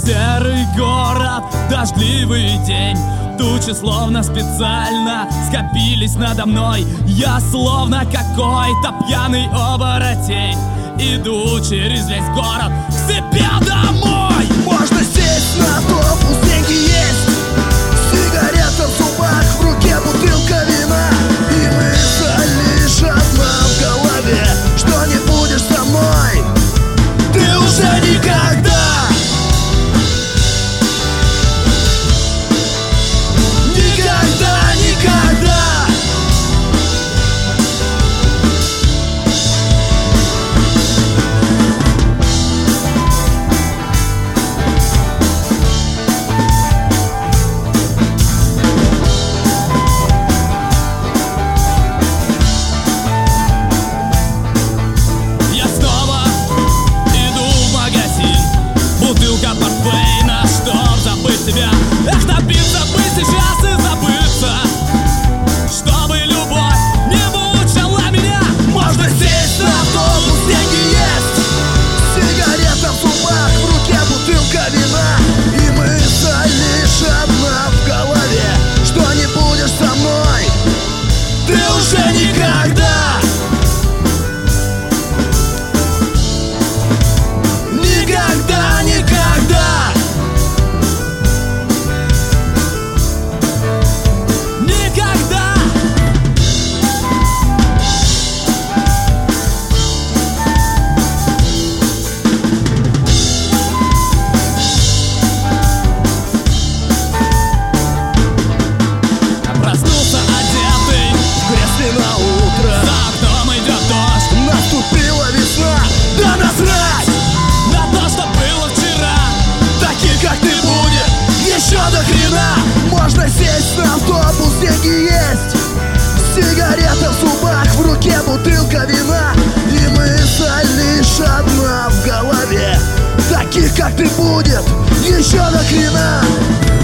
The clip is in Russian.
серый город, дождливый день. Тучи словно специально скопились надо мной. Я словно какой-то пьяный оборотень. Иду через весь город к себе домой. Можно сесть на автобус, деньги есть, сигарета в зубах, в руке бутылка вина. И мысль лишь одна в голове, что не будешь со мной ты уже никогда. Эх, напиться бы сейчас и забыться, чтобы любовь не мучила меня. Можно сесть на автобус, деньги есть, сигарета в зубах, в руке бутылка вина. И мысль лишь одна в голове, что не будешь со мной ты уже никогда. Никогда, никогда. Можно сесть на автобус, деньги есть, сигарета в зубах, в руке бутылка вина. И мысль лишь одна в голове, таких как ты будет еще до хрена.